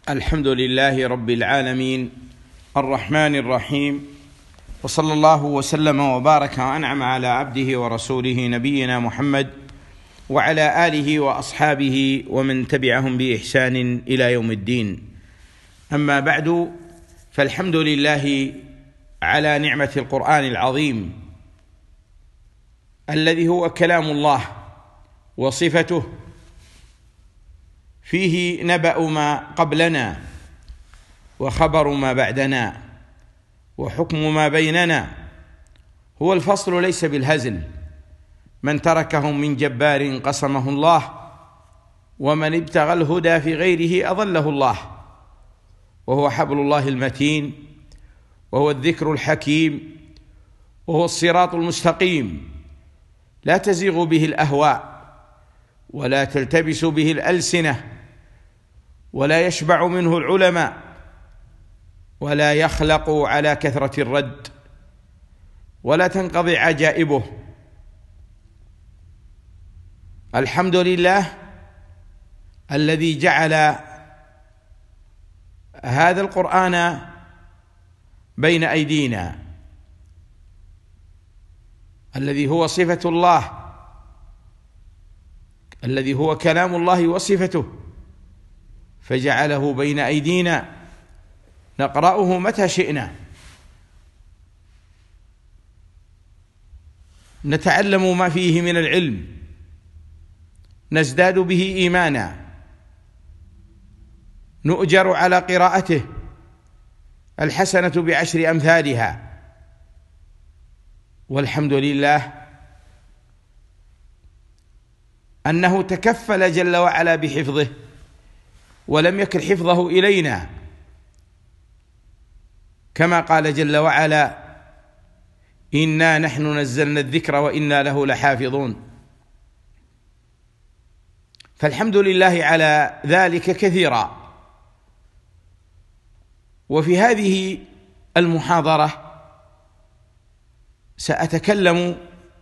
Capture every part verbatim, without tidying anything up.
الحمد لله رب العالمين الرحمن الرحيم، وصلى الله وسلم وبارك وأنعم على عبده ورسوله نبينا محمد وعلى آله وأصحابه ومن تبعهم بإحسان إلى يوم الدين. أما بعد، فالحمد لله على نعمة القرآن العظيم الذي هو كلام الله وصفته، فيه نبأ ما قبلنا وخبر ما بعدنا وحكم ما بيننا. هو الفصل ليس بالهزل، من تركه من جبار قسمه الله، ومن ابتغى الهدى في غيره أضله الله. وهو حبل الله المتين، وهو الذكر الحكيم، وهو الصراط المستقيم، لا تزيغ به الأهواء ولا تلتبس به الألسنة، ولا يشبع منه العلماء، ولا يخلق على كثرة الرد، ولا تنقضي عجائبه. الحمد لله الذي جعل هذا القرآن بين أيدينا، الذي هو صفة الله، الذي هو كلام الله وصفته، فجعله بين أيدينا نقرأه متى شئنا، نتعلم ما فيه من العلم، نزداد به إيمانا، نؤجر على قراءته الحسنة بعشر أمثالها. والحمد لله أنه تكفل جل وعلا بحفظه، ولم يكل حفظه إلينا، كما قال جل وعلا: إنا نحن نزلنا الذكر وإنا له لحافظون. فالحمد لله على ذلك كثيرا. وفي هذه المحاضرة سأتكلم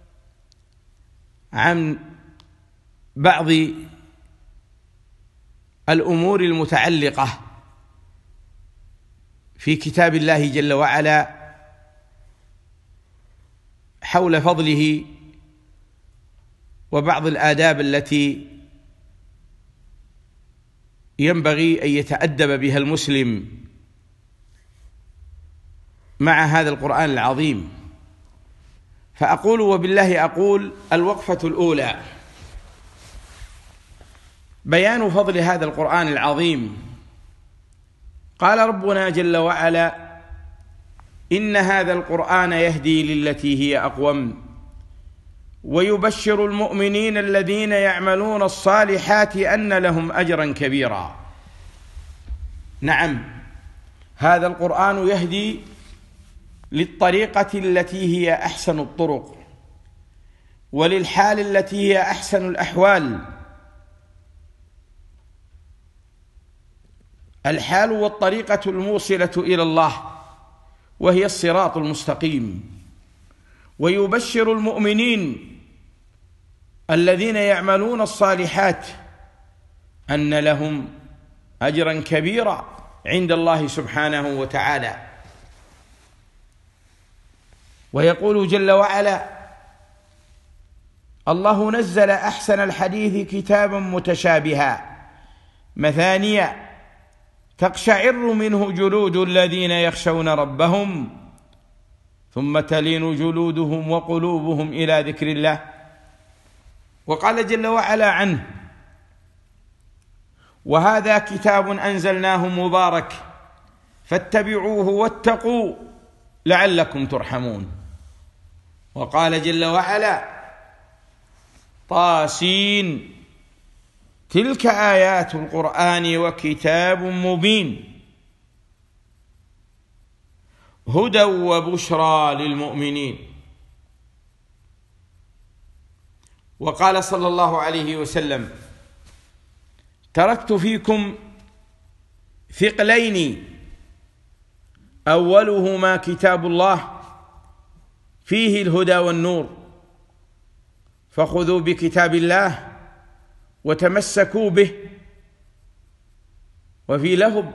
عن بعض الأمور المتعلقة في كتاب الله جل وعلا حول فضله، وبعض الآداب التي ينبغي أن يتأدب بها المسلم مع هذا القرآن العظيم. فأقول وبالله أقول: الوقفة الأولى بيان فضل هذا القرآن العظيم. قال ربنا جل وعلا: إن هذا القرآن يهدي للتي هي أقوم ويبشر المؤمنين الذين يعملون الصالحات أن لهم أجرا كبيرا. نعم، هذا القرآن يهدي للطريقة التي هي أحسن الطرق، وللحال التي هي أحسن الأحوال. الحال والطريقة الموصلة إلى الله، وهي الصراط المستقيم. ويبشر المؤمنين الذين يعملون الصالحات أن لهم أجرا كبيرا عند الله سبحانه وتعالى. ويقول جل وعلا: الله نزل أحسن الحديث كتابا متشابها مثانيا تقشعر منه جلود الذين يخشون ربهم ثم تلين جلودهم وقلوبهم إلى ذكر الله. وقال جل وعلا عنه: وهذا كتاب أنزلناه مبارك فاتبعوه واتقوا لعلكم ترحمون. وقال جل وعلا: طاسين تلك آيات القرآن وكتاب مبين هدى وبشرى للمؤمنين. وقال صلى الله عليه وسلم: تركت فيكم ثقلين أولهما كتاب الله فيه الهدى والنور، فخذوا بكتاب الله وتمسكوا به، وفي لفظ: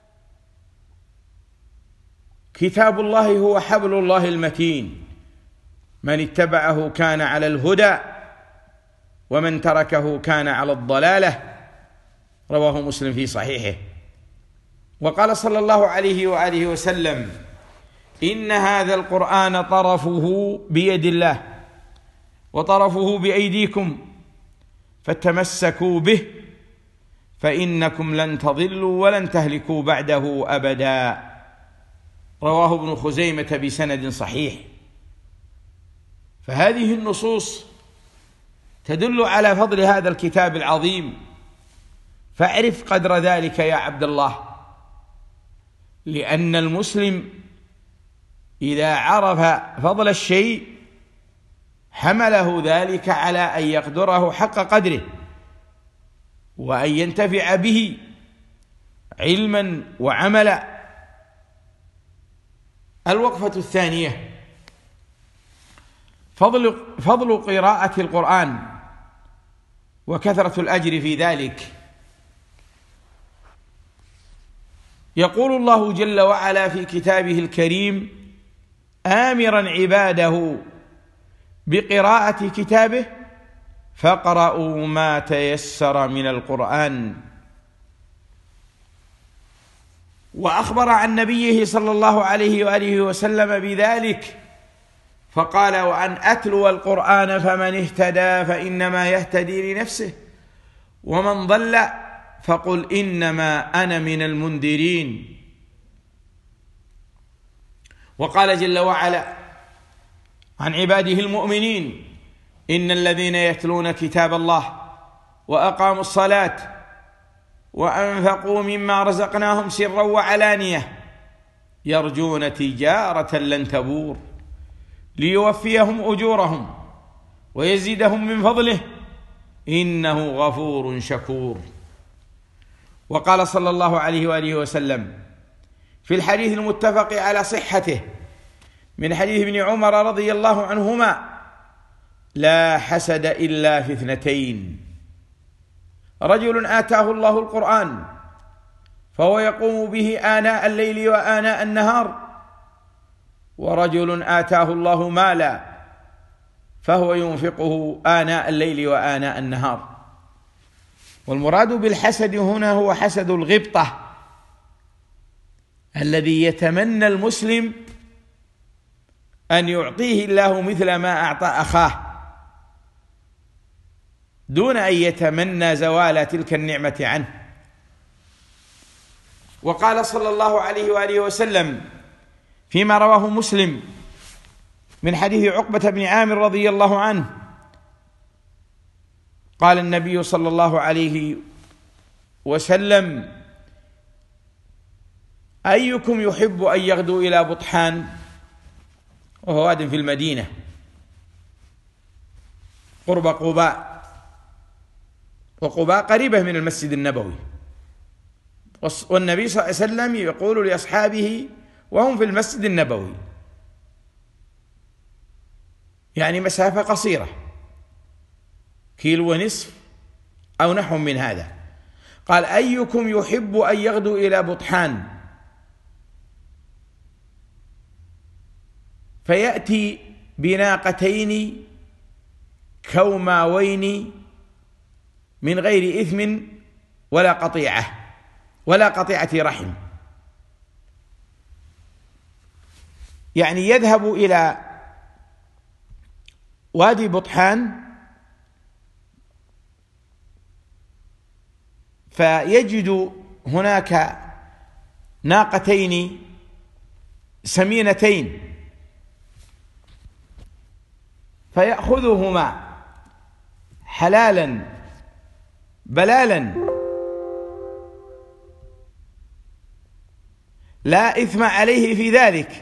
كتاب الله هو حبل الله المتين، من اتبعه كان على الهدى ومن تركه كان على الضلالة. رواه مسلم في صحيحه. وقال صلى الله عليه وآله وسلم: إن هذا القرآن طرفه بيد الله وطرفه بأيديكم فتمسكوا به فإنكم لن تضلوا ولن تهلكوا بعده أبدا. رواه ابن خزيمة بسند صحيح. فهذه النصوص تدل على فضل هذا الكتاب العظيم، فاعرف قدر ذلك يا عبد الله، لأن المسلم إذا عرف فضل الشيء حمله ذلك على أن يقدره حق قدره وأن ينتفع به علما وعملا. الوقفة الثانية: فضل فضل قراءة القرآن وكثرة الأجر في ذلك. يقول الله جل وعلا في كتابه الكريم آمرا عباده بقراءة كتابه: فاقرؤوا ما تيسر من القرآن. وأخبر عن نبيه صلى الله عليه وآله وسلم بذلك فقال: وأن أتلو القرآن فمن اهتدى فإنما يهتدي لنفسه ومن ضل فقل إنما أنا من المنذرين. وقال جل وعلا عن عباده المؤمنين: إن الذين يتلون كتاب الله وأقاموا الصلاة وأنفقوا مما رزقناهم سرا وعلانية يرجون تجارة لن تبور ليوفيهم أجورهم ويزيدهم من فضله إنه غفور شكور. وقال صلى الله عليه وآله وسلم في الحديث المتفق على صحته من حديث ابن عمر رضي الله عنهما: لا حسد إلا في اثنتين: رجل آتاه الله القرآن فهو يقوم به آناء الليل وآناء النهار، ورجل آتاه الله مالا فهو ينفقه آناء الليل وآناء النهار. والمراد بالحسد هنا هو حسد الغبطة، الذي يتمنى المسلم أن يعطيه الله مثل ما أعطى أخاه دون أن يتمنى زوال تلك النعمة عنه. وقال صلى الله عليه وآله وسلم فيما رواه مسلم من حديث عقبة بن عامر رضي الله عنه قال النبي صلى الله عليه وسلم: أيكم يحب أن يغدو إلى بطحان، وهو واد في المدينة قرب قباء، وقباء قريبة من المسجد النبوي، والنبي صلى الله عليه وسلم يقول لأصحابه وهم في المسجد النبوي، يعني مسافة قصيرة كيلو ونصف أو نحو من هذا. قال: أيكم يحب أن يغدو إلى بطحان فيأتي بناقتين كوماوين من غير إثم ولا قطيعة ولا قطيعة رحم، يعني يذهب إلى وادي بطحان فيجد هناك ناقتين سمينتين فيأخذهما حلالا بلالا لا إثم عليه في ذلك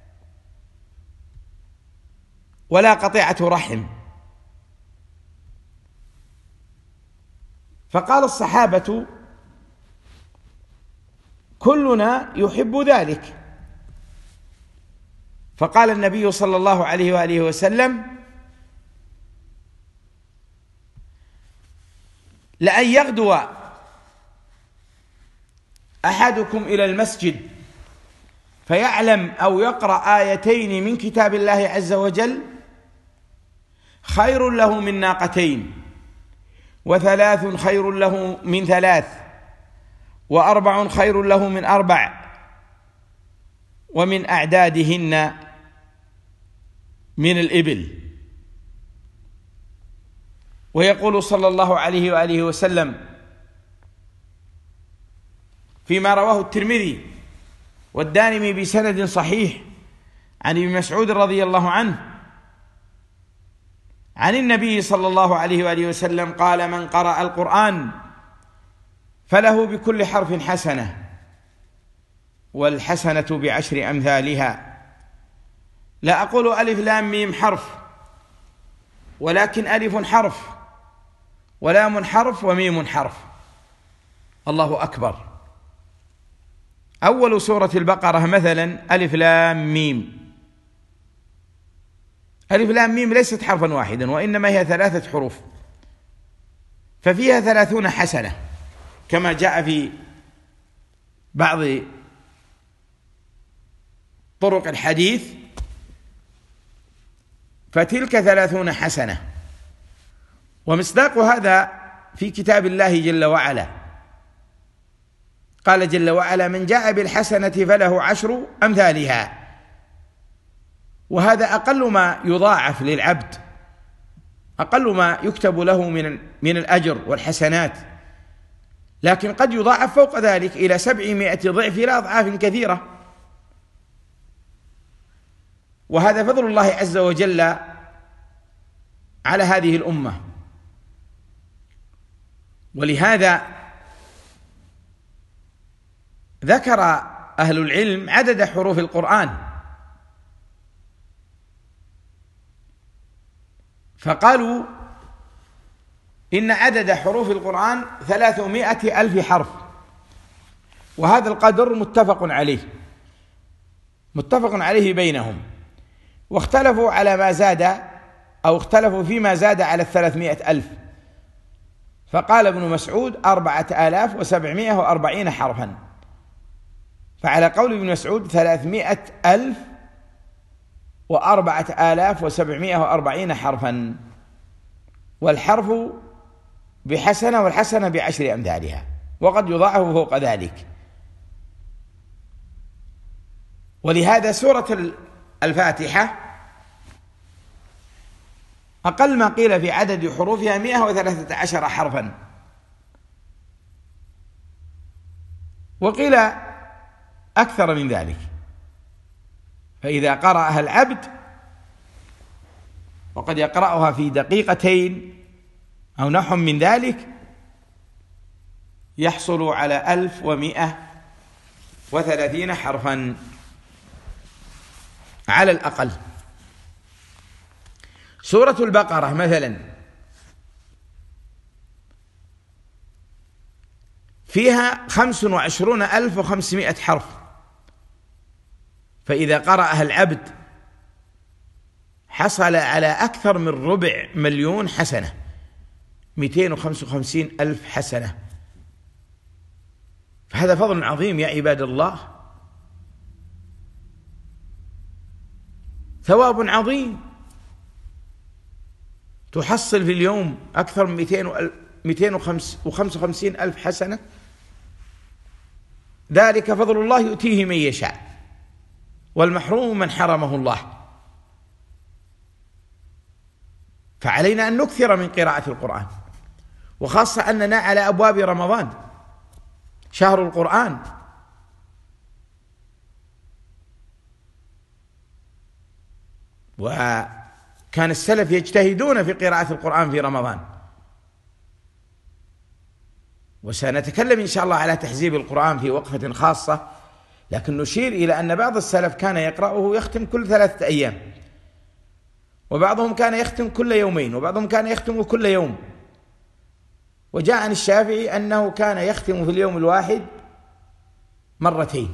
ولا قطيعة رحم. فقال الصحابة: كلنا يحب ذلك. فقال النبي صلى الله عليه وآله وسلم: لأن يغدو أحدكم إلى المسجد فيعلم أو يقرأ آيتين من كتاب الله عز وجل خير له من ناقتين، وثلاث خير له من ثلاث، وأربع خير له من أربع، ومن أعدادهن من الإبل. ويقول صلى الله عليه وآله وسلم فيما رواه الترمذي والدارمي بسند صحيح عن ابن مسعود رضي الله عنه عن النبي صلى الله عليه وآله وسلم قال: من قرأ القرآن فله بكل حرف حسنة، والحسنة بعشر أمثالها. لا أقول ألف لام ميم حرف، ولكن ألف حرف ولام حرف وميم حرف. الله أكبر. أول سورة البقرة مثلا ألف لام ميم. ألف لام ميم ليست حرفا واحدا، وإنما هي ثلاثة حروف، ففيها ثلاثون حسنة كما جاء في بعض طرق الحديث، فتلك ثلاثون حسنة. ومصداق هذا في كتاب الله جل وعلا، قال جل وعلا: من جاء بالحسنة فله عشر أمثالها. وهذا أقل ما يضاعف للعبد، أقل ما يكتب له من من الأجر والحسنات، لكن قد يضاعف فوق ذلك إلى سبعمائة ضعف إلى أضعاف كثيرة. وهذا فضل الله عز وجل على هذه الأمة. ولهذا ذكر أهل العلم عدد حروف القرآن، فقالوا إن عدد حروف القرآن ثلاثمائة ألف حرف، وهذا القدر متفق عليه متفق عليه بينهم، واختلفوا على ما زاد أو اختلفوا فيما زاد على الثلاثمائة ألف. فقال ابن مسعود أربعة آلاف وسبعمائة وأربعين حرفا، فعلى قول ابن مسعود ثلاثمائة ألف وأربعة آلاف وسبعمائة وأربعين حرفا، والحرف بحسنة والحسنة بعشر أمثالها، وقد يضاعف فوق ذلك. ولهذا سورة الفاتحة أقل ما قيل في عدد حروفها مئة وثلاثة عشر حرفا، وقيل أكثر من ذلك. فإذا قرأها العبد وقد يقرأها في دقيقتين أو نحو من ذلك يحصل على ألف ومئة وثلاثين حرفا على الأقل. سورة البقرة مثلا فيها خمس وعشرون ألف وخمسمائة حرف، فإذا قرأها العبد حصل على أكثر من ربع مليون حسنة، مئتين وخمسة وخمسين ألف حسنة. فهذا فضل عظيم يا عباد الله، ثواب عظيم. تحصل في اليوم أكثر من مئتين وخمسة وخمسين ألف حسنة. ذلك فضل الله يؤتيه من يشاء، والمحروم من حرمه الله. فعلينا أن نكثر من قراءة القرآن، وخاصة أننا على أبواب رمضان، شهر القرآن. وكان السلف يجتهدون في قراءة القرآن في رمضان، وسنتكلم إن شاء الله على تحزيب القرآن في وقفة خاصة، لكن نشير إلى أن بعض السلف كان يقرأه يختم كل ثلاثة أيام، وبعضهم كان يختم كل يومين، وبعضهم كان يختم كل يوم. وجاء عن الشافعي أنه كان يختم في اليوم الواحد مرتين،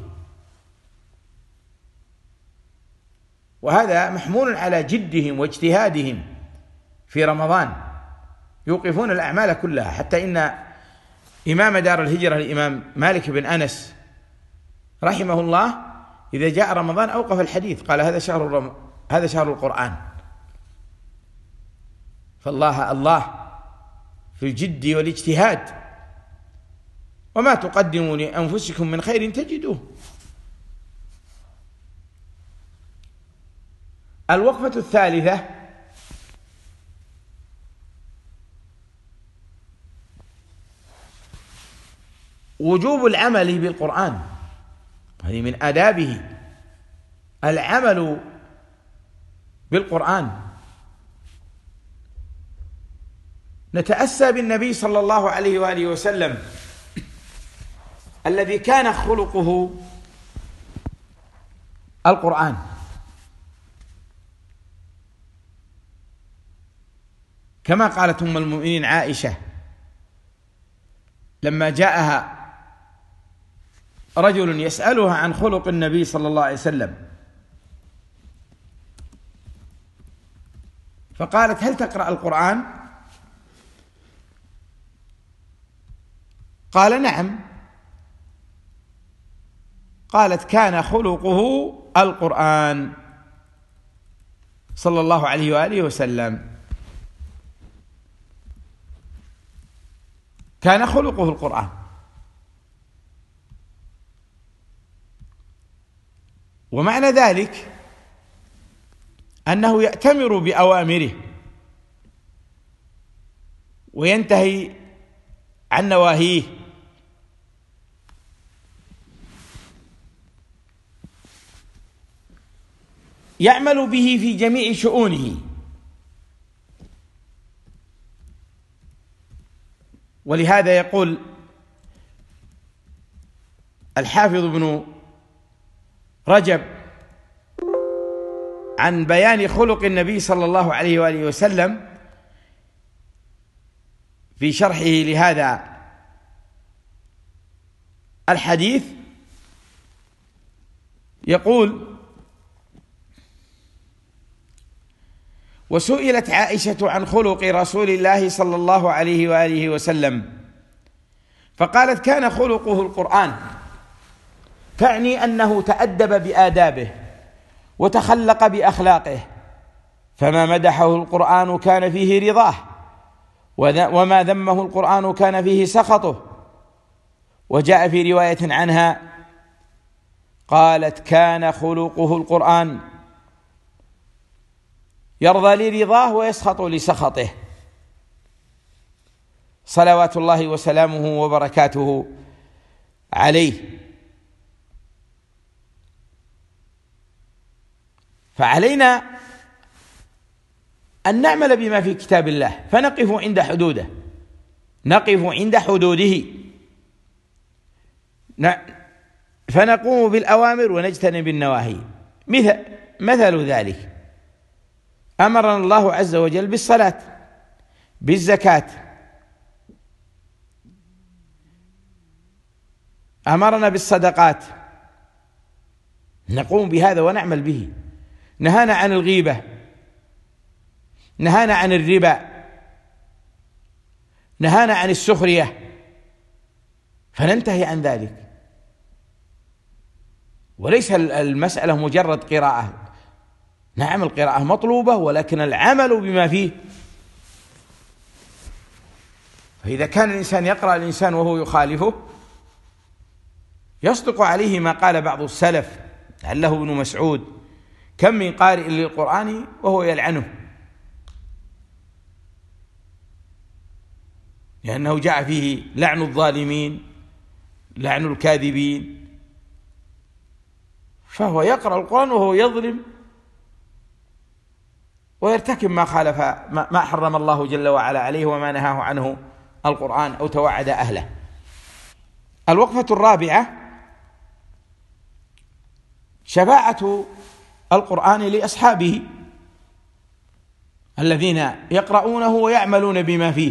وهذا محمول على جدهم واجتهادهم في رمضان، يوقفون الأعمال كلها، حتى إن إمام دار الهجرة الإمام مالك بن أنس رحمه الله إذا جاء رمضان أوقف الحديث، قال هذا شهر الرم... هذا شهر القرآن. فالله الله في الجد والاجتهاد، وما تقدموا لأنفسكم من خير تجدوه. الوقفة الثالثة وجوب العمل بالقرآن، هذه من آدابه العمل بالقرآن. نتأسى بالنبي صلى الله عليه وآله وسلم الذي كان خلقه القرآن، كما قالت أم المؤمنين عائشة لما جاءها رجل يسألها عن خلق النبي صلى الله عليه وسلم، فقالت هل تقرأ القرآن؟ قال نعم. قالت كان خلقه القرآن صلى الله عليه وآله وسلم، كان خلقه القرآن. ومعنى ذلك أنه يأتمر بأوامره وينتهي عن نواهيه، يعمل به في جميع شؤونه. ولهذا يقول الحافظ ابن رجب عن بيان خلق النبي صلى الله عليه وآله وسلم في شرحه لهذا الحديث، يقول وسئلت عائشة عن خلق رسول الله صلى الله عليه وآله وسلم فقالت كان خلقه القرآن، تعني أنه تأدب بآدابه وتخلق بأخلاقه، فما مدحه القرآن كان فيه رضاه، وما ذمه القرآن كان فيه سخطه. وجاء في رواية عنها قالت كان خلقه القرآن، يرضى لرضاه ويسخط لسخطه، صلوات الله وسلامه وبركاته عليه. فعلينا أن نعمل بما في كتاب الله، فنقف عند حدوده، نقف عند حدوده، فنقوم بالأوامر ونجتنب النواهي. مثل, مثل ذلك أمرنا الله عز وجل بالصلاة، بالزكاة، أمرنا بالصدقات، نقوم بهذا ونعمل به. نهانا عن الغيبة، نهانا عن الربا، نهانا عن السخرية، فننتهي عن ذلك. وليس المسألة مجرد قراءة، نعم القراءة مطلوبة، ولكن العمل بما فيه. فإذا كان الإنسان يقرأ الإنسان وهو يخالفه يصدق عليه ما قال بعض السلف لعله ابن مسعود كم من قارئ للقرآن وهو يلعنه، لأنه جاء فيه لعن الظالمين، لعن الكاذبين، فهو يقرأ القرآن وهو يظلم ويرتكب ما خالف ما حرم الله جل وعلا عليه وما نهاه عنه القرآن أو توعد أهله. الوقفة الرابعة شفاعة القرآن لأصحابه الذين يقرؤونه ويعملون بما فيه.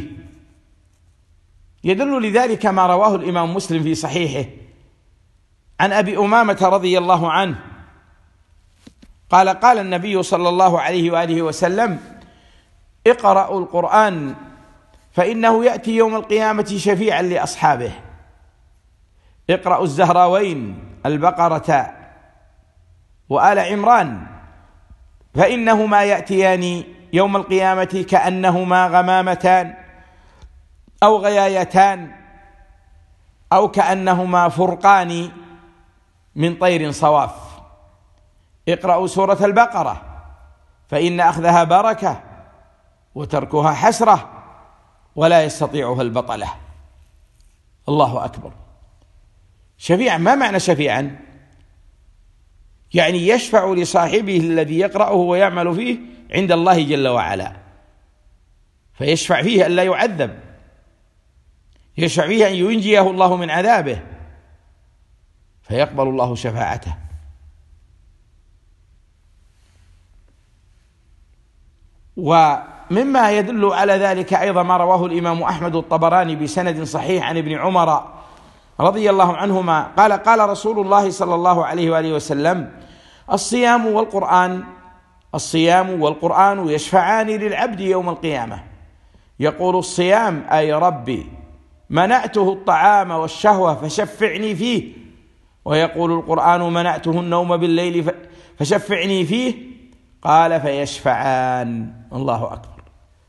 يدل لذلك ما رواه الإمام مسلم في صحيحه عن أبي أمامة رضي الله عنه قال قال النبي صلى الله عليه وآله وسلم اقرأوا القرآن فإنه يأتي يوم القيامة شفيعا لأصحابه. اقرأوا الزهراوين البقرة وآل عمران، فإنهما يأتيان يوم القيامة كأنهما غمامتان أو غيايتان أو كأنهما فرقان من طير صواف. اقرأوا سورة البقرة فإن أخذها بركة وتركها حسرة ولا يستطيعها البطلة. الله أكبر. شفيعا، ما معنى شفيعا؟ يعني يشفع لصاحبه الذي يقرأه ويعمل فيه عند الله جل وعلا، فيشفع فيه أن لا يعذب، يشفع فيه أن ينجيه الله من عذابه، فيقبل الله شفاعته. ومما يدل على ذلك أيضا ما رواه الإمام أحمد الطبراني بسند صحيح عن ابن عمر رضي الله عنهما قال: قال رسول الله صلى الله عليه وآله وسلم: الصيام والقرآن الصيام والقرآن يشفعان للعبد يوم القيامة. يقول الصيام: أي ربي منعته الطعام والشهوة فشفعني فيه. ويقول القرآن: منعته النوم بالليل فشفعني فيه. قال: فيشفعان. الله أكبر.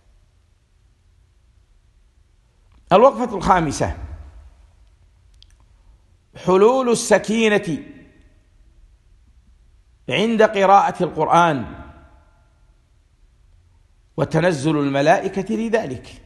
الوقفة الخامسة: حلول السكينة عند قراءة القرآن وتنزل الملائكة لذلك.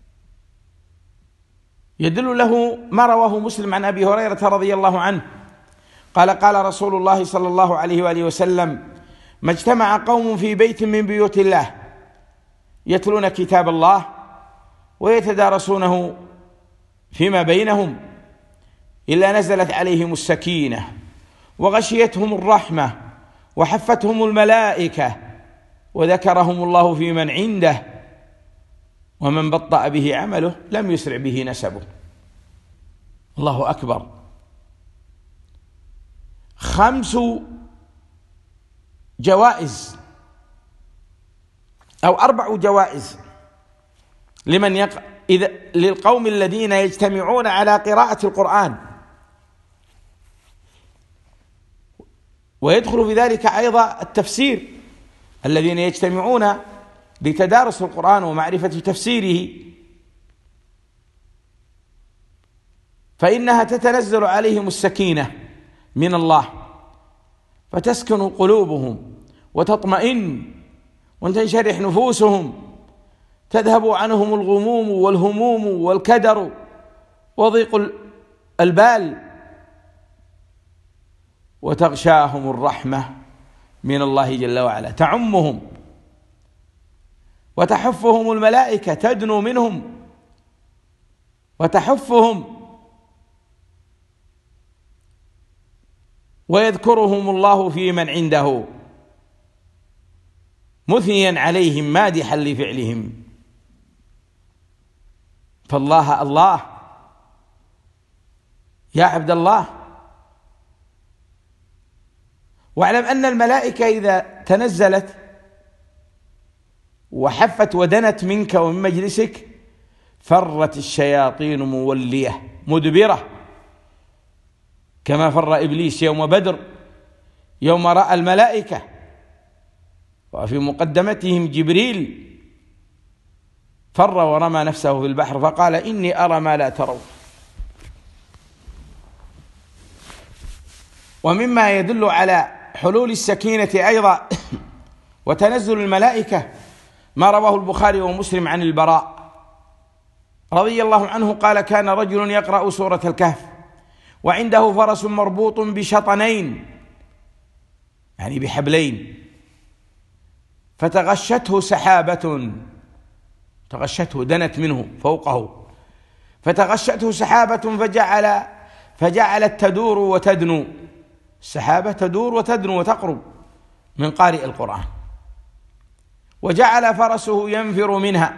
يدل له ما رواه مسلم عن أبي هريرة رضي الله عنه قال: قال رسول الله صلى الله عليه وآله وسلم: ما اجتمع قوم في بيت من بيوت الله يتلون كتاب الله ويتدارسونه فيما بينهم إلا نزلت عليهم السكينة وغشيتهم الرحمة وحفتهم الملائكة وذكرهم الله في من عنده، ومن بطأ به عمله لم يسرع به نسبه. الله أكبر. خمس جوائز أو أربع جوائز لمن يق... إذا للقوم الذين يجتمعون على قراءة القرآن، ويدخل في ذلك أيضا التفسير، الذين يجتمعون لتدارس القرآن ومعرفة تفسيره، فإنها تتنزل عليهم السكينة من الله فتسكن قلوبهم وتطمئن وتنشرح نفوسهم، تذهب عنهم الغموم والهموم والكدر وضيق البال، وتغشاهم الرحمة من الله جل وعلا تعمهم، وتحفهم الملائكة تدنو منهم وتحفهم، ويذكرهم الله في من عنده مثنيا عليهم مادحا لفعلهم. فالله الله يا عبد الله، واعلم أن الملائكة إذا تنزلت وحفت ودنت منك ومن مجلسك فرت الشياطين مولية مدبرة، كما فر إبليس يوم بدر يوم رأى الملائكة، وفي مقدمتهم جبريل فر ورمى نفسه في البحر فقال: إني أرى ما لا ترون. ومما يدل على حلول السكينة أيضا وتنزل الملائكة ما رواه البخاري ومسلم عن البراء رضي الله عنه قال: كان رجل يقرأ سورة الكهف وعنده فرس مربوط بشطنين، يعني بحبلين، فتغشته سحابة، تغشته دنت منه فوقه، فتغشته سحابة فجعل فجعلت تدور وتدنو، السحابة تدور وتدنو وتقرب من قارئ القرآن، وجعل فرسه ينفر منها.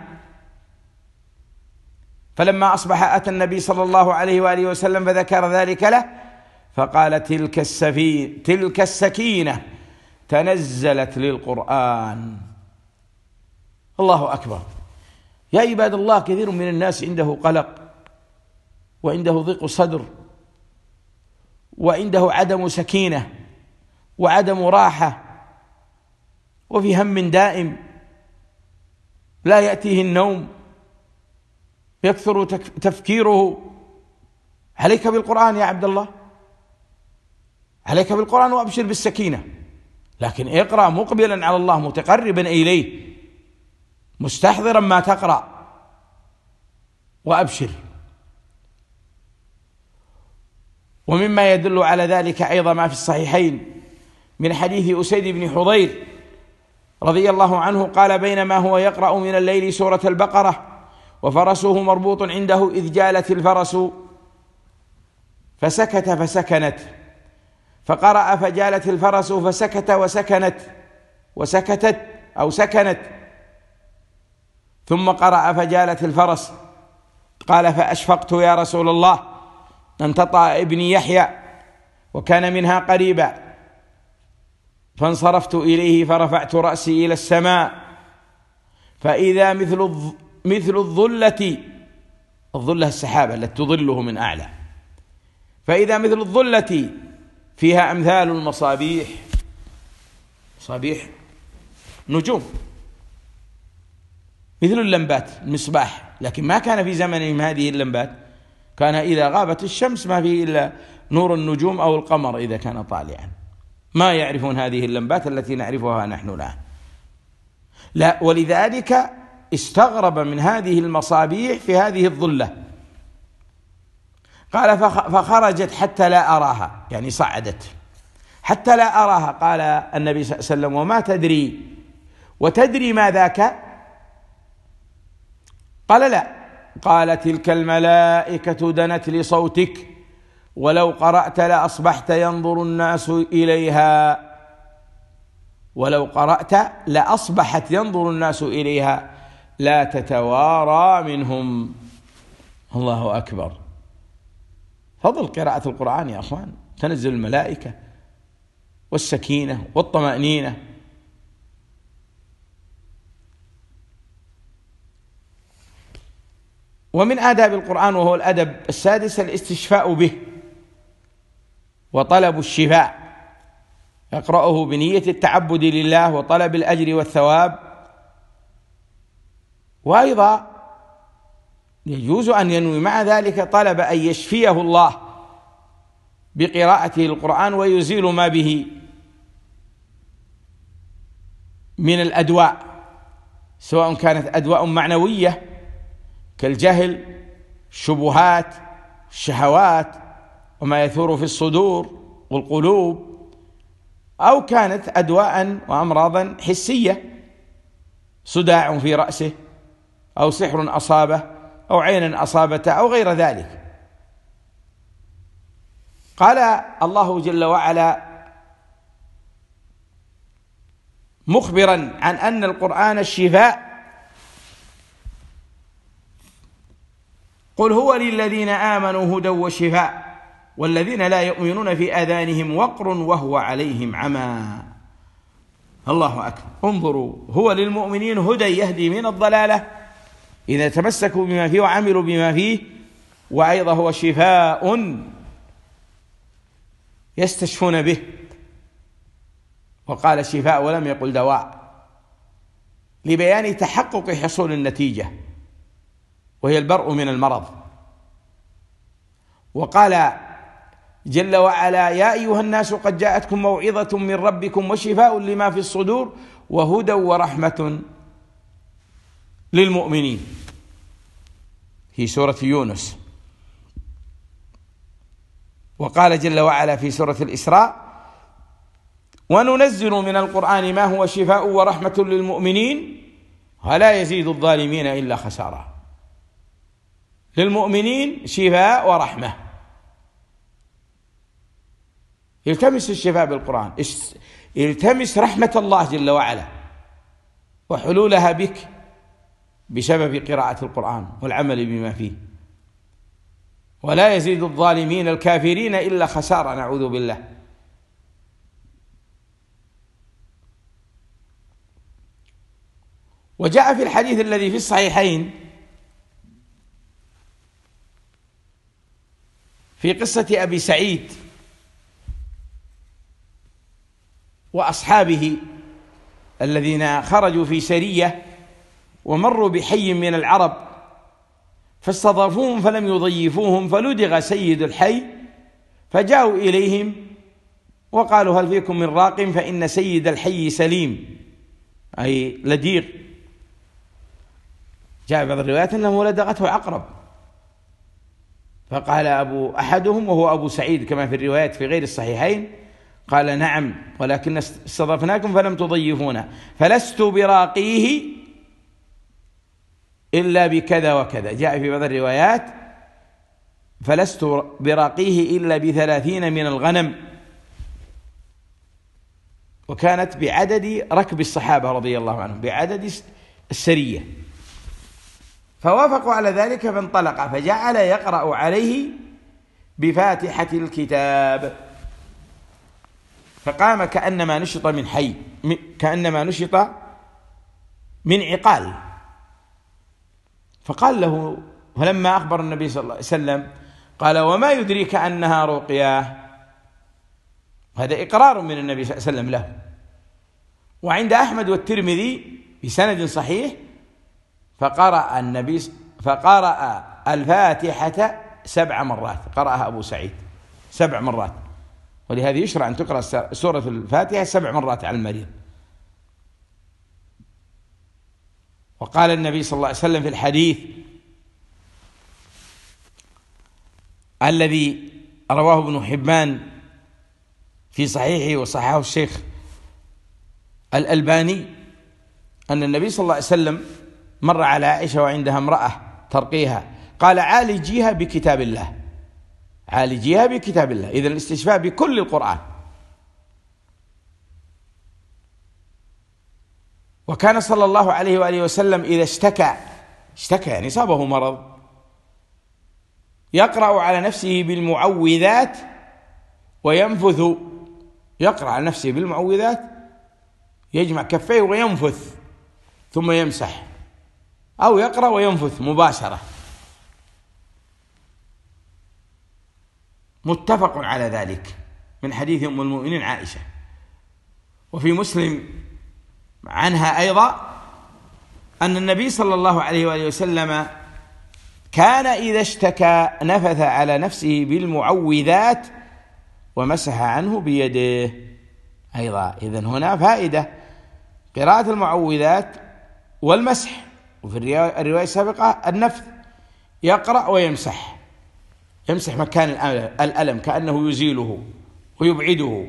فلما أصبح أتى النبي صلى الله عليه وآله وسلم فذكر ذلك له، فقال: تلك السفينة تلك السكينة تنزلت للقرآن. الله أكبر. يا عباد الله، كثير من الناس عنده قلق وعنده ضيق صدر وعنده عدم سكينة وعدم راحة وفي هم دائم، لا يأتيه النوم، يكثر تفكيره. عليك بالقرآن يا عبد الله، عليك بالقرآن وأبشر بالسكينة، لكن اقرأ مقبلا على الله متقربا إليه مستحضرا ما تقرأ وأبشر. ومما يدل على ذلك أيضا ما في الصحيحين من حديث أسيد بن حضير رضي الله عنه قال: بينما هو يقرأ من الليل سورة البقرة وفرسه مربوط عنده إذ جالت الفرس فسكت فسكنت، فقرأ فجالت الفرس فسكت وسكنت وسكتت أو سكنت، ثم قرأ فجالت الفرس، قال: فأشفقت يا رسول الله أن تطأ ابني يحيى وكان منها قريبا، فانصرفت إليه فرفعت رأسي إلى السماء فإذا مثل مثل الظلة، الظلة السحابة التي تظله من أعلى، فإذا مثل الظلة فيها أمثال المصابيح، مصابيح نجوم مثل اللمبات المصباح، لكن ما كان في زمنهم هذه اللمبات، كان إذا غابت الشمس ما فيه إلا نور النجوم أو القمر إذا كان طالعا، ما يعرفون هذه اللمبات التي نعرفها نحن الآن. لا، ولذلك استغرب من هذه المصابيح في هذه الظلة، قال: فخرجت حتى لا أراها، يعني صعدت حتى لا أراها. قال النبي صلى الله عليه وسلم: وما تدري وتدري ما ذاك؟ قال: لا. قال: تلك الملائكة دنت لصوتك، ولو قرأت لأصبحت ينظر الناس إليها، ولو قرأت لأصبحت ينظر الناس إليها لا تتوارى منهم. الله أكبر، فضل قراءة القرآن يا أخوان، تنزل الملائكة والسكينة والطمأنينة. ومن آداب القرآن وهو الأدب السادس الاستشفاء به وطلب الشفاء، يقرأه بنية التعبد لله وطلب الأجر والثواب. وأيضا يجوز أن ينوي مع ذلك طلب أن يشفيه الله بقراءته القرآن ويزيل ما به من الأدواء، سواء كانت أدواء معنوية كالجهل، الشبهات، الشهوات وما يثور في الصدور والقلوب، أو كانت أدواء وأمراضا حسية، صداع في رأسه أو سحر أصابه أو عين أصابته أو غير ذلك. قال الله جل وعلا مخبرا عن أن القرآن الشفاء: قل هو للذين آمنوا هدى وشفاء والذين لا يؤمنون في آذانهم وقر وهو عليهم عمى. الله أكبر، انظروا، هو للمؤمنين هدى يهدي من الضلالة إذا تمسكوا بما فيه وعملوا بما فيه، وأيضا هو شفاء يستشفون به، وقال شفاء ولم يقل دواء، لبيان تحقق حصول النتيجة وهي البرء من المرض. وقال جل وعلا: يا أيها الناس قد جاءتكم موعظة من ربكم وشفاء لما في الصدور وهدى ورحمة للمؤمنين، في سورة يونس. وقال جل وعلا في سورة الإسراء: وننزل من القرآن ما هو شفاء ورحمة للمؤمنين ولا يزيد الظالمين إلا خسارا. للمؤمنين شفاء ورحمة، التمس الشفاء بالقرآن، التمس رحمة الله جل وعلا وحلولها بك بسبب قراءة القرآن والعمل بما فيه، ولا يزيد الظالمين الكافرين إلا خسارة، نعوذ بالله. وجاء في الحديث الذي في الصحيحين في قصة أبي سعيد وأصحابه الذين خرجوا في سرية ومروا بحي من العرب فاستضافوهم فلم يضيفوهم، فلدغ سيد الحي فجاءوا إليهم وقالوا هل فيكم من راق فإن سيد الحي سليم، أي لديغ. جاء بعض الروايات أنه لدغته عقرب، فقال أبو أحدهم وهو أبو سعيد كما في الروايات في غير الصحيحين قال نعم ولكن استضفناكم فلم تضيفونا، فلست براقيه إلا بكذا وكذا. جاء في بعض الروايات فلست براقيه إلا بثلاثين من الغنم، وكانت بعدد ركب الصحابة رضي الله عنهم، بعدد السرية. فوافقوا على ذلك فانطلق فجعل يقرأ عليه بفاتحة الكتاب، فقام كأنما نشط من حي، كأنما نشط من عقال. فقال له فلما أخبر النبي صلى الله عليه وسلم قال وما يدريك أنها رقية؟ هذا إقرار من النبي صلى الله عليه وسلم له. وعند أحمد والترمذي بسند صحيح فقرأ النبي فقرأ الفاتحة سبع مرات، قرأها أبو سعيد سبع مرات، ولهذا يشرع أن تقرأ سورة الفاتحة سبع مرات على المريض. وقال النبي صلى الله عليه وسلم في الحديث الذي رواه ابن حبان في صحيحه وصححه الشيخ الألباني أن النبي صلى الله عليه وسلم مر على عائشة وعندها امرأة ترقيها، قال عالجيها بكتاب الله، عالجيها بكتاب الله، إذن الاستشفاء بكل القرآن. وكان صلى الله عليه وآله وسلم إذا اشتكى اشتكى يعني صابه مرض يقرأ على نفسه بالمعوذات وينفث، يقرأ على نفسه بالمعوذات يجمع كفيه وينفث ثم يمسح، أو يقرأ وينفث مباشرة. متفق على ذلك من حديث أم المؤمنين عائشة. وفي مسلم عنها أيضا أن النبي صلى الله عليه وآله وسلم كان إذا اشتكى نفث على نفسه بالمعوذات ومسح عنه بيده أيضا. إذن هنا فائدة قراءة المعوذات والمسح. وفي الرواية السابقة النفث، يقرأ ويمسح، يمسح مكان الألم كأنه يزيله ويبعده.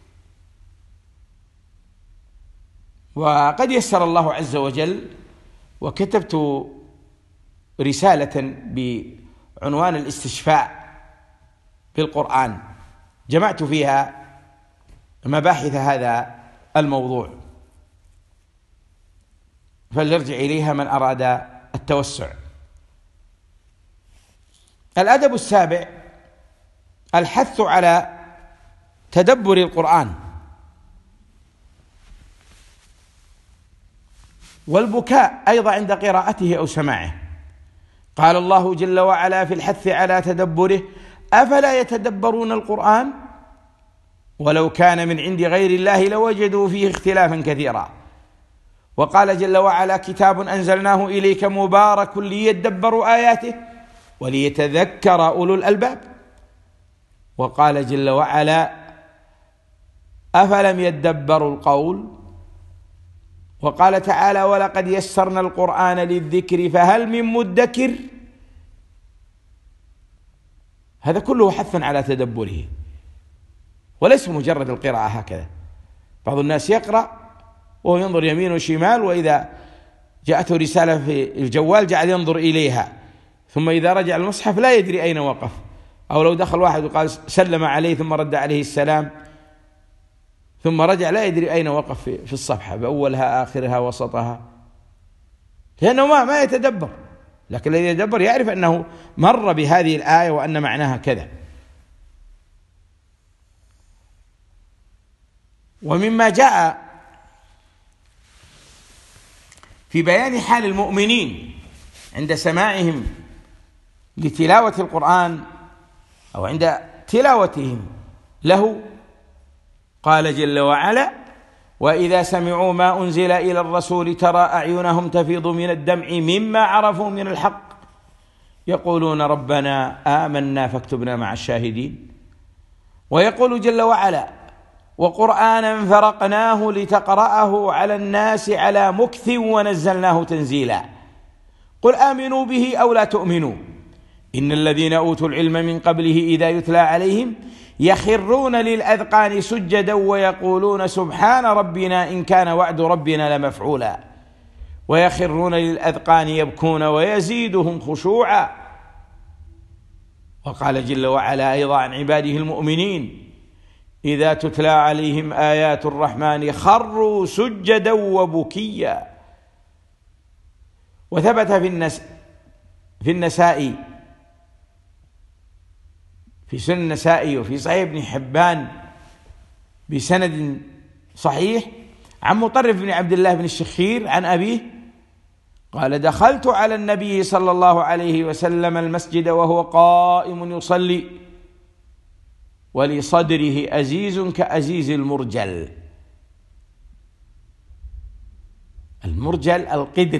وقد يسر الله عز وجل وكتبت رسالة بعنوان الاستشفاء بالقرآن، جمعت فيها مباحث هذا الموضوع، فليرجع إليها من أراد التوسع. الأدب السابع الحث على تدبر القرآن والبكاء أيضا عند قراءته أو سماعه. قال الله جل وعلا في الحث على تدبره أفلا يتدبرون القرآن ولو كان من عند غير الله لوجدوا فيه اختلافا كثيرا. وقال جل وعلا كتاب أنزلناه إليك مبارك ليدبروا آياته وليتذكر أولو الألباب. وقال جل وعلا أفلم يدبروا القول. وقال تعالى ولقد يسرنا القرآن للذكر فهل من مدكر. هذا كله حث على تدبره وليس مجرد القراءة هكذا. بعض الناس يقرأ وهو ينظر يمين وشمال، وإذا جاءته رسالة في الجوال جعل ينظر إليها، ثم إذا رجع المصحف لا يدري أين وقف. أو لو دخل واحد وقال سلم عليه ثم رد عليه السلام ثم رجع لا يدري أين وقف في الصفحة بأولها آخرها وسطها، لأنه ما ما يتدبر. لكن الذي يتدبر يعرف أنه مر بهذه الآية وأن معناها كذا. ومما جاء في بيان حال المؤمنين عند سماعهم لتلاوة القرآن أو عند تلاوتهم له. قال جل وعلا: وإذا سمعوا ما أنزل إلى الرسول ترى أعينهم تفيض من الدمع مما عرفوا من الحق يقولون ربنا آمنا فاكتبنا مع الشاهدين. ويقول جل وعلا: وقرآنا فرقناه لتقرأه على الناس على مكث ونزلناه تنزيلا قل آمنوا به أو لا تؤمنوا إن الذين أوتوا العلم من قبله إذا يتلى عليهم يخرون للأذقان سجدا ويقولون سبحان ربنا إن كان وعد ربنا لمفعولا ويخرون للأذقان يبكون ويزيدهم خشوعا. وقال جل وعلا أيضا عن عباده المؤمنين: إذا تتلى عليهم آيات الرحمن خروا سجدا وبكيا. وثبت في النس في النسائي في سنن النسائي وفي صحيح ابن حبان بسند صحيح عن مطرف بن عبد الله بن الشخير عن أبيه قال: دخلت على النبي صلى الله عليه وسلم المسجد وهو قائم يصلي ولصدره أزيز كأزيز المرجل. المرجل القدر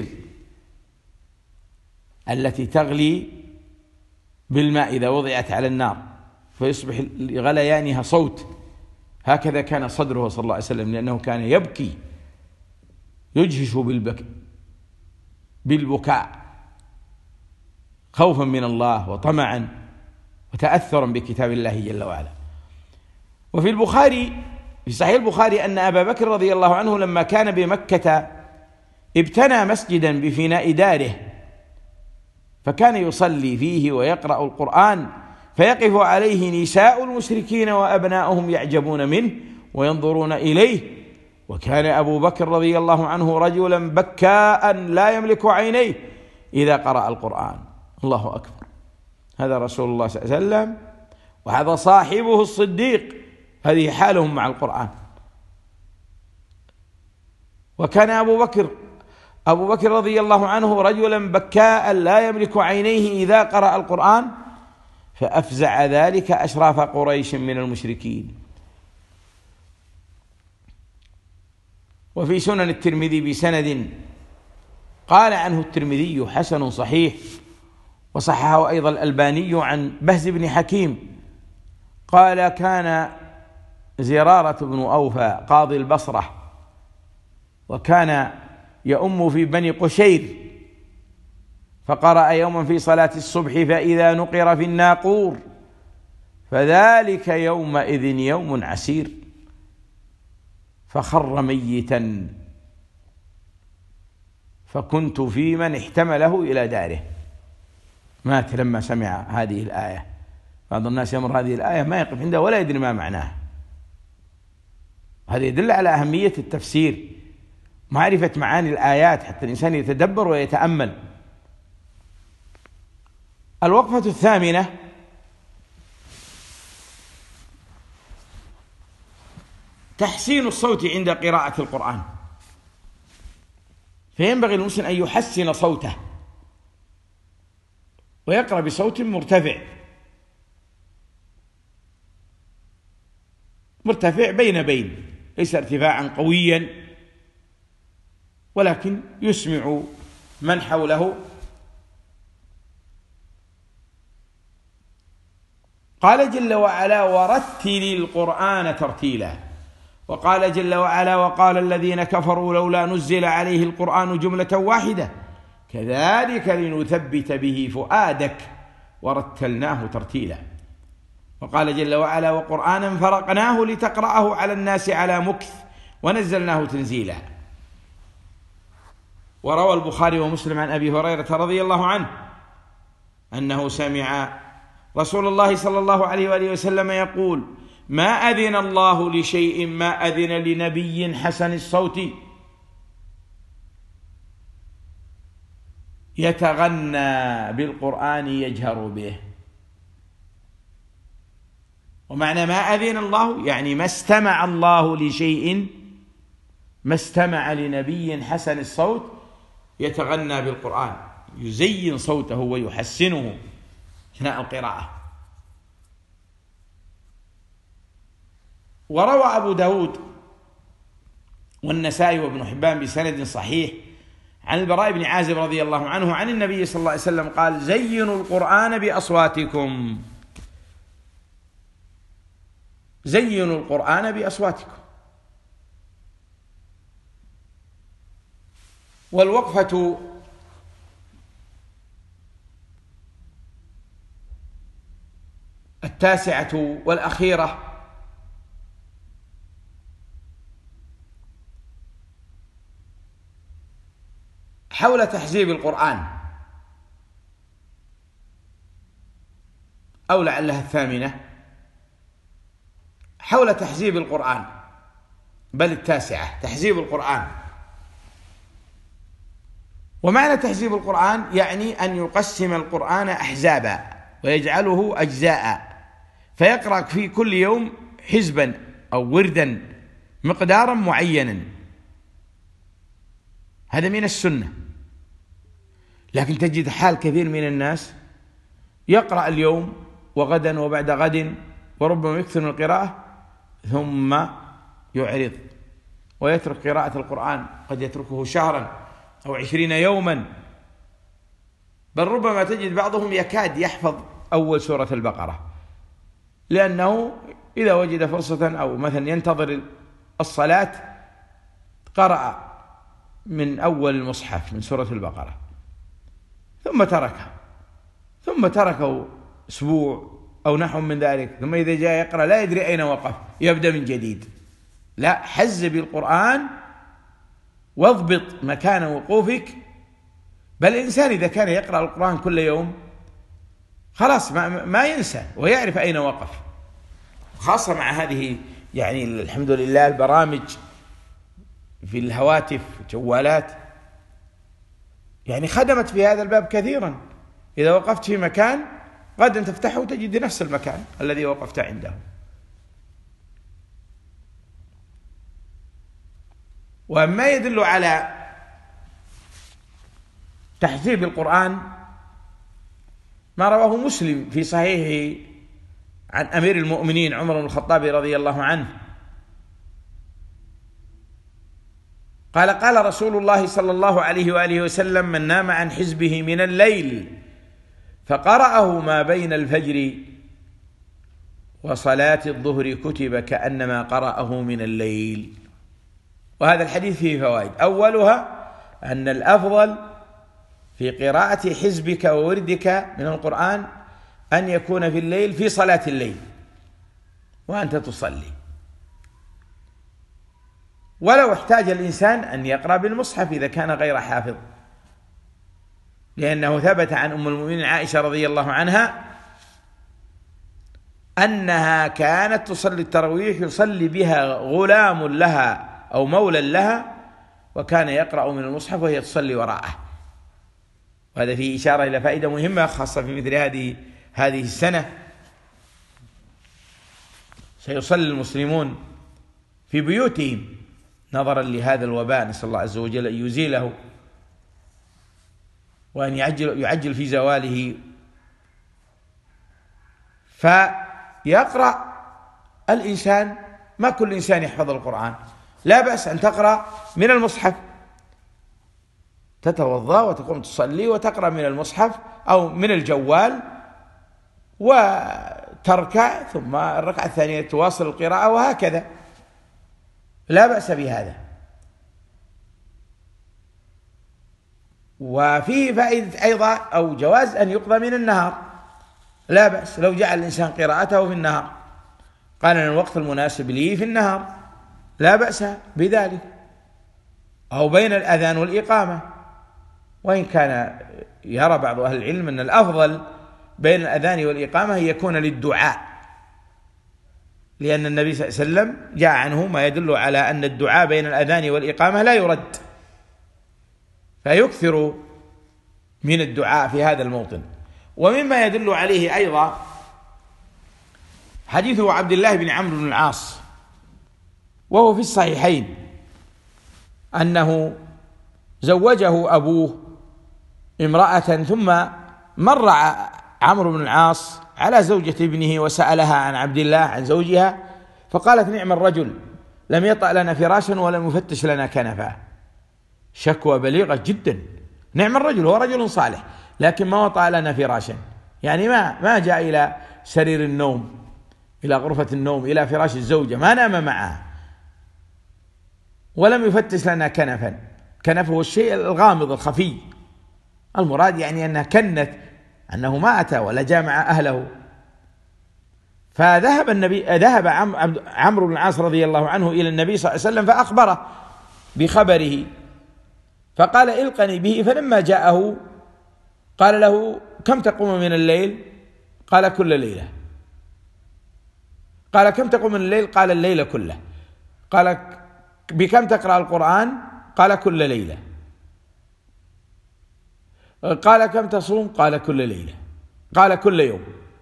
التي تغلي بالماء إذا وضعت على النار فيصبح لغليانها صوت. هكذا كان صدره صلى الله عليه وسلم، لأنه كان يبكي يجهش بالبكاء بالبكاء خوفا من الله وطمعا وتأثرا بكتاب الله جل وعلا. وفي البخاري في صحيح البخاري أن أبا بكر رضي الله عنه لما كان بمكة ابتنى مسجدا بفناء داره، فكان يصلي فيه ويقرأ القرآن فيقف عليه نساء المشركين وأبناؤهم يعجبون منه وينظرون إليه. وكان أبو بكر رضي الله عنه رجلا بكاء لا يملك عينيه إذا قرأ القرآن. الله أكبر، هذا رسول الله صلى الله عليه وسلم وهذا صاحبه الصديق، هذه حالهم مع القرآن. وكان أبو بكر أبو بكر رضي الله عنه رجلا بكاء لا يملك عينيه إذا قرأ القرآن، فأفزع ذلك أشراف قريش من المشركين. وفي سنن الترمذي بسند قال عنه الترمذي حسن صحيح، وصححه أيضا الألباني عن بهز بن حكيم قال: كان زرارة بن أوفى قاضي البصرة وكان يؤم في بني قشير، فقرأ يوما في صلاة الصبح فإذا نقر في الناقور فذلك يومئذ يوم عسير، فخر ميتا فكنت في من احتمله إلى داره. مات لما سمع هذه الآية. بعض الناس يمر هذه الآية ما يقف عندها ولا يدري ما معناها. هذا يدل على أهمية التفسير، معرفة معاني الآيات حتى الإنسان يتدبر ويتأمل. الوقفة الثامنة: تحسين الصوت عند قراءة القرآن. فينبغي المسلم أن يحسن صوته ويقرأ بصوت مرتفع مرتفع بين بين، ليس ارتفاعا قويا ولكن يسمع من حوله. قال جل وعلا: ورتل القرآن ترتيلا. وقال جل وعلا: وقال الذين كفروا لولا نزل عليه القرآن جملة واحدة كذلك لنثبت به فؤادك ورتلناه ترتيلا. وقال جل وعلا: وقرآنا فرقناه لتقرأه على الناس على مكث ونزلناه تنزيلا. وروى البخاري ومسلم عن أبي هريرة رضي الله عنه أنه سمع رسول الله صلى الله عليه وآله وسلم يقول: ما أذن الله لشيء ما أذن لنبي حسن الصوت يتغنى بالقرآن يجهر به. ومعنى ما أذن الله يعني ما استمع الله لشيء، ما استمع لنبي حسن الصوت يتغنى بالقرآن، يزين صوته ويحسنه أثناء القراءة. وروى أبو داود والنسائي وابن حبان بسند صحيح عن البراء بن عازب رضي الله عنه عن النبي صلى الله عليه وسلم قال: زينوا القرآن بأصواتكم، زينوا القرآن بأصواتكم. والوقفة التاسعة والأخيرة حول تحزيب القرآن، أو لعلها الثامنة، حول تحزيب القرآن، بل التاسعة، تحزيب القرآن. ومعنى تحزيب القرآن يعني أن يقسم القرآن أحزابا ويجعله أجزاء، فيقرأ في كل يوم حزبا أو وردا مقدارا معينا. هذا من السنة. لكن تجد حال كثير من الناس يقرأ اليوم وغدا وبعد غد وربما يكثر من القراءة ثم يعرض ويترك قراءة القرآن، قد يتركه شهرا أو عشرين يوما، بل ربما تجد بعضهم يكاد يحفظ أول سورة البقرة، لأنه إذا وجد فرصة أو مثلا ينتظر الصلاة قرأ من أول المصحف من سورة البقرة ثم تركها، ثم تركه أسبوع أو نحو من ذلك، ثم إذا جاء يقرأ لا يدري أين وقف، يبدأ من جديد. لا، حزب القرآن واضبط مكان وقوفك. بل الإنسان إذا كان يقرأ القرآن كل يوم خلاص ما, ما ينسى ويعرف أين وقف، خاصة مع هذه يعني الحمد لله البرامج في الهواتف جوالات يعني خدمت في هذا الباب كثيرا. إذا وقفت في مكان غدا تفتحه وتجد نفس المكان الذي وقفت عنده. وما يدل على تحزيب القرآن ما رواه مسلم في صحيحه عن أمير المؤمنين عمر بن الخطاب رضي الله عنه قال: قال رسول الله صلى الله عليه وآله وسلم: من نام عن حزبه من الليل فقرأه ما بين الفجر وصلاة الظهر كتب كأنما قرأه من الليل. وهذا الحديث فيه فوائد. أولها أن الأفضل في قراءة حزبك ووردك من القرآن أن يكون في الليل في صلاة الليل وأنت تصلي، ولو احتاج الإنسان أن يقرأ بالمصحف إذا كان غير حافظ، لأنه ثبت عن أم المؤمنين عائشة رضي الله عنها أنها كانت تصلي التراويح يصلي بها غلام لها أو مولى لها، وكان يقرأ من المصحف وهي تصلي وراءه. وهذا فيه إشارة إلى فائدة مهمة خاصة في مثل هذه هذه السنة. سيصلي المسلمون في بيوتهم نظرا لهذا الوباء، نسأل الله عز وجل أن يزيله وأن يعجل, يعجل في زواله. فيقرأ الإنسان، ما كل إنسان يحفظ القرآن، لا بأس أن تقرأ من المصحف، تتوضأ وتقوم تصلي وتقرأ من المصحف أو من الجوال وتركع، ثم الركعة الثانية تواصل القراءة، وهكذا لا بأس بهذا. وفيه فائدة أيضا أو جواز أن يقضى من النهار، لا بأس لو جعل الإنسان قراءته في النهار، قال أن الوقت المناسب لي في النهار، لا بأس بذلك، أو بين الأذان والإقامة. وإن كان يرى بعض أهل العلم أن الأفضل بين الأذان والإقامة يكون للدعاء، لأن النبي صلى الله عليه وسلم جاء عنه ما يدل على أن الدعاء بين الأذان والإقامة لا يرد، فيكثر من الدعاء في هذا الموطن. ومما يدل عليه أيضا حديث عبد الله بن عمرو بن العاص وهو في الصحيحين أنه زوجه أبوه امرأة، ثم مر عمرو بن العاص على زوجة ابنه وسألها عن عبد الله عن زوجها، فقالت: نعم الرجل، لم يطأ لنا فراشا ولم يفتش لنا كنفا. شكوى بليغة جدا. نعم الرجل، هو رجل صالح، لكن ما وطأ لنا فراشا، يعني ما ما جاء إلى سرير النوم، إلى غرفة النوم، إلى فراش الزوجة، ما نام معها، ولم يفتش لنا كنفا. كنف هو الشيء الغامض الخفي، المراد يعني أنها كنت أنه ما أتى ولا جاء مع أهله. فذهب النبي ذهب عمرو بن العاص رضي الله عنه إلى النبي صلى الله عليه وسلم فأخبره بخبره، فقال: إلقني به. فلما جاءه قال له: كم تقوم من الليل؟ قال: كل ليلة. قال: كم تقوم من الليل؟ قال: الليل كله. قال: بكم تقرأ القرآن؟ قال: كل ليلة. قال: كم تصوم؟ قال: كل ليلة. قال: كل يوم.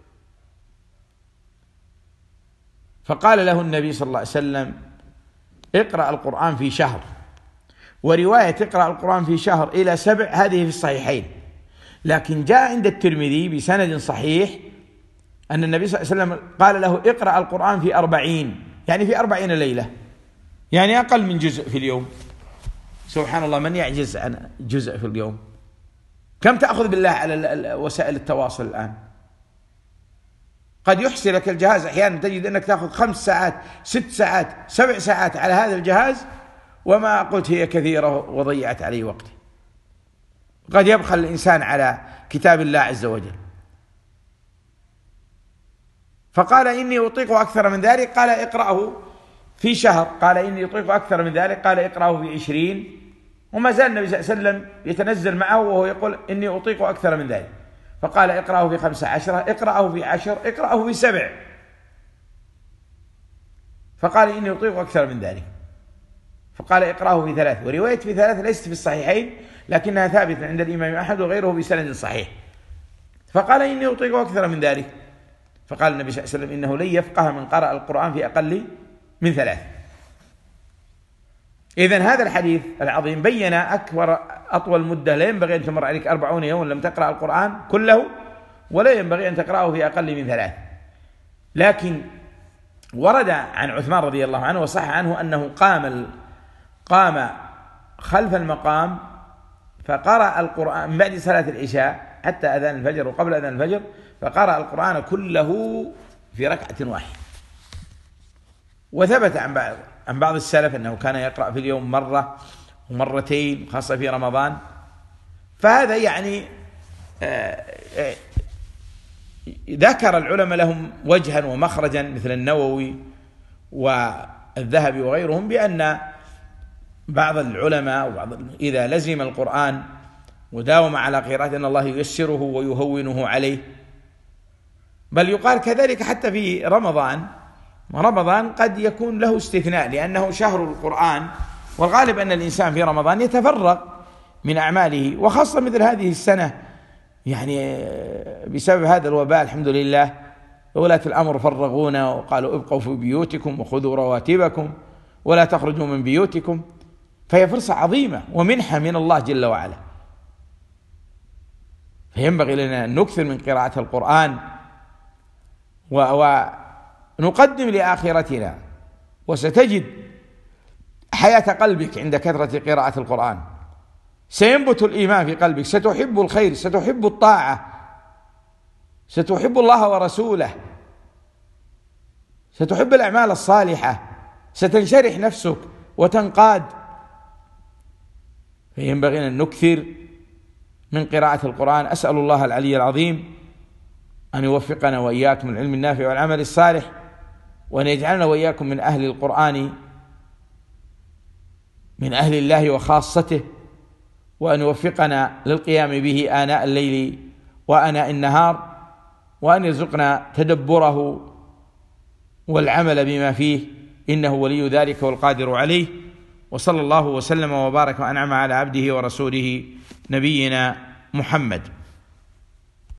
فقال له النبي صلى الله عليه وسلم: اقرأ القرآن في شهر. ورواية اقرأ القرآن في شهر إلى سبع هذه في الصحيحين، لكن جاء عند الترمذي بسند صحيح أن النبي صلى الله عليه وسلم قال له: اقرأ القرآن في أربعين، يعني في أربعين ليلة، يعني أقل من جزء في اليوم. سبحان الله، من يعجز عن جزء في اليوم؟ كم تأخذ بالله على وسائل التواصل الآن؟ قد يحصي لك الجهاز أحيانا تجد أنك تأخذ خمس ساعات ست ساعات سبع ساعات على هذا الجهاز، وما قلت هي كثيرة وضيعت عليه وقتي. قد يبخل الإنسان على كتاب الله عز وجل. فقال: إني أطيق أكثر من ذلك. قال: اقرأه في شهر. قال: إني أطيق أكثر من ذلك. قال: اقرأه في عشرين. وما زال النبي صلى الله عليه وسلم يتنزل معه وهو يقول: إني أطيق أكثر من ذلك. فقال: اقرأه في خمسة عشرة، اقرأه في عشر، اقرأه في سبع. فقال: إني أطيق أكثر من ذلك. فقال: اقرأه في ثلاث. ورواية في ثلاث ليست في الصحيحين، لكنها ثابتة عند الإمام أحمد وغيره بسند صحيح. فقال: إني أطيق أكثر من ذلك. فقال النبي صلى الله عليه وسلم: إنه لن يفقه من قرأ القرآن في أقل من ثلاث. إذن هذا الحديث العظيم بين أكبر أطول مدة لا ينبغي أن تمر عليك أربعون يوما لم تقرأ القرآن كله، ولا ينبغي أن تقرأه في أقل من ثلاث. لكن ورد عن عثمان رضي الله عنه وصح عنه أنه قام قام خلف المقام فقرأ القرآن من بعد صلاة العشاء حتى أذان الفجر وقبل أذان الفجر، فقرأ القرآن كله في ركعة واحدة. وثبت عن بعض عن بعض السلف أنه كان يقرأ في اليوم مرة ومرتين، خاصة في رمضان. فهذا يعني ذكر العلماء لهم وجها ومخرجا مثل النووي والذهبي وغيرهم بأن بعض العلماء وبعض إذا لزم القرآن وداوم على قراءته أن الله ييسره ويهونه عليه. بل يقال كذلك حتى في رمضان، ورمضان قد يكون له استثناء لأنه شهر القرآن، والغالب أن الإنسان في رمضان يتفرغ من أعماله، وخاصة مثل هذه السنة يعني بسبب هذا الوباء الحمد لله ولاة الأمر فرغونا وقالوا ابقوا في بيوتكم وخذوا رواتبكم ولا تخرجوا من بيوتكم، فهي فرصة عظيمة ومنحة من الله جل وعلا. فينبغي لنا أن نكثر من قراءة القرآن ونقدم لآخرتنا، وستجد حياة قلبك عند كثرة قراءة القرآن، سينبت الإيمان في قلبك، ستحب الخير، ستحب الطاعة، ستحب الله ورسوله، ستحب الأعمال الصالحة، ستنشرح نفسك وتنقاد. فينبغي أن نكثر من قراءة القرآن. أسأل الله العلي العظيم أن يوفقنا وإياكم العلم النافع والعمل الصالح، وأن يجعلنا وإياكم من أهل القرآن، من أهل الله وخاصته، وأن يوفقنا للقيام به آناء الليل وآناء النهار، وأن يرزقنا تدبره والعمل بما فيه، إنه ولي ذلك والقادر عليه. وصلى الله وسلم وبارك وأنعم على عبده ورسوله نبينا محمد.